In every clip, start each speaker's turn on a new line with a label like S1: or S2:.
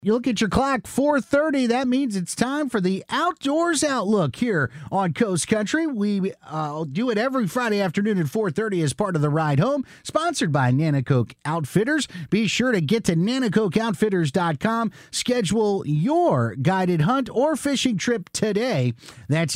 S1: You look at your clock, 4:30. That means it's time for the Outdoors Outlook here on Coast Country. We do it every Friday afternoon at 4:30 as part of the Ride Home, sponsored by Nanticoke Outfitters. Be sure to get to NanticokeOutfitters.com. Schedule your guided hunt or fishing trip today. That's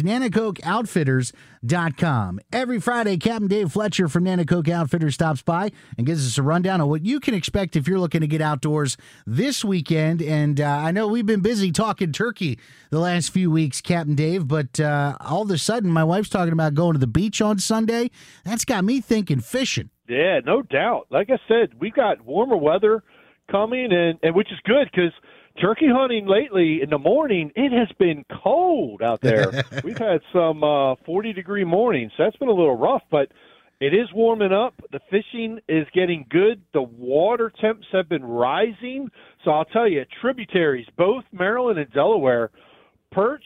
S1: NanticokeOutfitters.com. Every Friday, Captain Dave Fletcher from Nanticoke Outfitters stops by and gives us a rundown on what you can expect if you're looking to get outdoors this weekend. And I know we've been busy talking turkey the last few weeks, Captain Dave, but all of a sudden my wife's talking about going to the beach on Sunday. That's got me thinking fishing.
S2: Yeah, no doubt. Like I said, we've got warmer weather coming, and which is good because turkey hunting lately in the morning, it has been cold out there. We've had some 40-degree mornings, so that's been a little rough, but it is warming up. The fishing is getting good. The water temps have been rising. So I'll tell you, tributaries, both Maryland and Delaware, perch,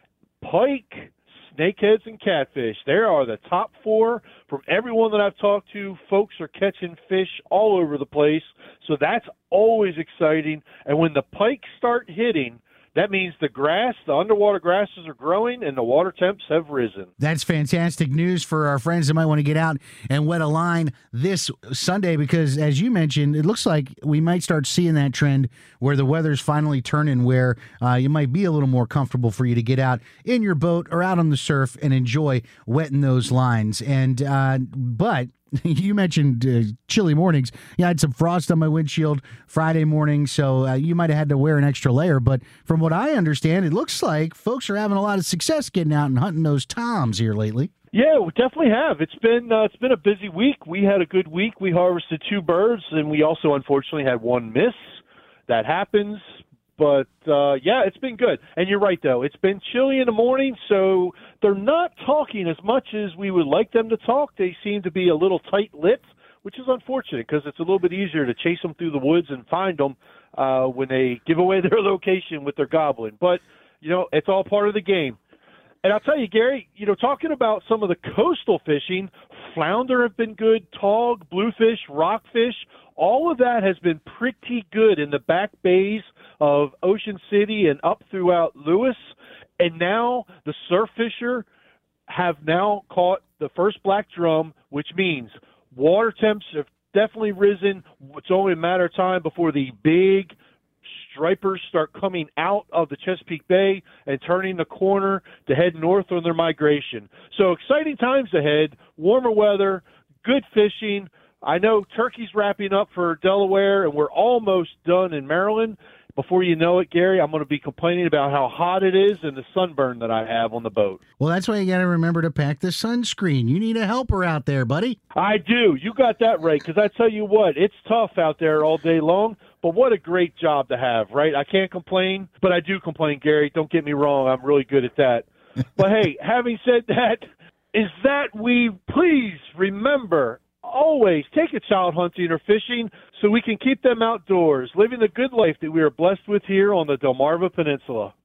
S2: pike, snakeheads, and catfish. There are the top four. From everyone that I've talked to, folks are catching fish all over the place. So that's always exciting. And when the pikes start hitting, that means the grass, the underwater grasses are growing, and the water temps have risen.
S1: That's fantastic news for our friends that might want to get out and wet a line this Sunday because, as you mentioned, it looks like we might start seeing that trend where the weather's finally turning, where it might be a little more comfortable for you to get out in your boat or out on the surf and enjoy wetting those lines. And but you mentioned chilly mornings. Yeah, I had some frost on my windshield Friday morning, so you might have had to wear an extra layer. But from what I understand, it looks like folks are having a lot of success getting out and hunting those toms here lately.
S2: Yeah, we definitely have. It's been a busy week. We had a good week. We harvested 2 birds, and we also unfortunately had 1 miss. That happens. But, yeah, it's been good. And you're right, though. It's been chilly in the morning, so they're not talking as much as we would like them to talk. They seem to be a little tight-lipped, which is unfortunate because it's a little bit easier to chase them through the woods and find them when they give away their location with their gobbling. But, it's all part of the game. And I'll tell you, Gary, talking about some of the coastal fishing, flounder have been good, tog, bluefish, rockfish, all of that has been pretty good in the back bays of Ocean City and up throughout Lewis. And now the surf fisher have now caught the first black drum, which means water temps have definitely risen. It's only a matter of time before the big stripers start coming out of the Chesapeake Bay and turning the corner to head north on their migration. So exciting times ahead, warmer weather, good fishing. I know turkey's wrapping up for Delaware, and we're almost done in Maryland. Before you know it, Gary, I'm going to be complaining about how hot it is and the sunburn that I have on the boat.
S1: Well, that's why you got to remember to pack the sunscreen. You need a helper out there, buddy.
S2: I do. You got that right, because I tell you what, it's tough out there all day long, but what a great job to have, right? I can't complain, but I do complain, Gary. Don't get me wrong. I'm really good at that. But, hey, having said that, is that we please remember always take a child hunting or fishing so we can keep them outdoors, living the good life that we are blessed with here on the Delmarva Peninsula.